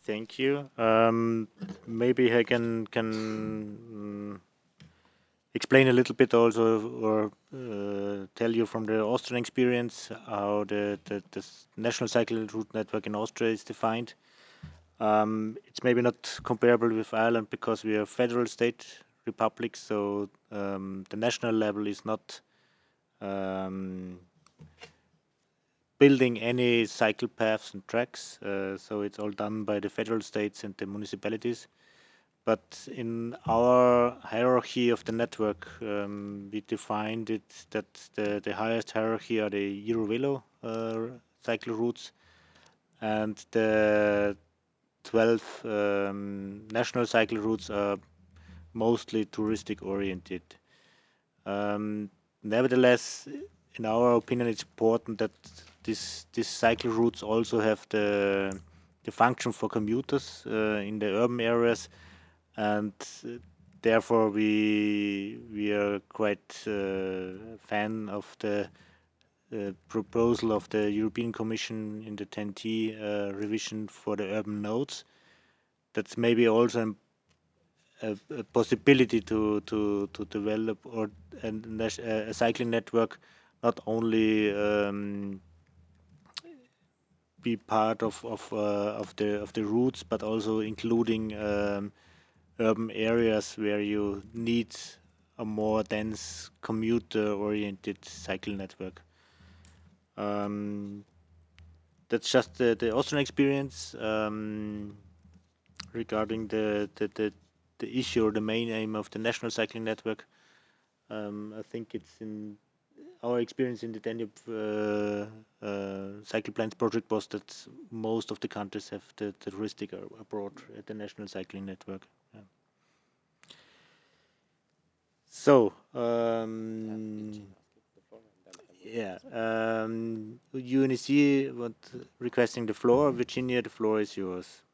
Thank you. Maybe I can explain a little bit also, or tell you from the Austrian experience how the national cycle route network in Austria is defined. It's maybe not comparable with Ireland because we are a federal state republic, so the national level is not um, building any cycle paths and tracks. So it's all done by the federal states and the municipalities. But in our hierarchy of the network, we defined it that the highest hierarchy are the Eurovelo cycle routes, and the 12 national cycle routes are mostly touristic oriented. Nevertheless, in our opinion, it's important that these cycle routes also have the function for commuters in the urban areas, and therefore we are quite fan of the proposal of the European Commission in the 10T revision for the urban nodes. That's maybe also a possibility to develop or a cycling network, not only be part of the routes, but also including urban areas where you need a more dense commuter-oriented cycle network. Um, that's just the Austrian experience regarding the issue or the main aim of the national cycling network. I think it's in our experience in the Danube cycle plans project was that most of the countries have the touristic abroad at the national cycling network. Yeah. So, yeah, UNEC what requesting the floor. Virginia, the floor is yours.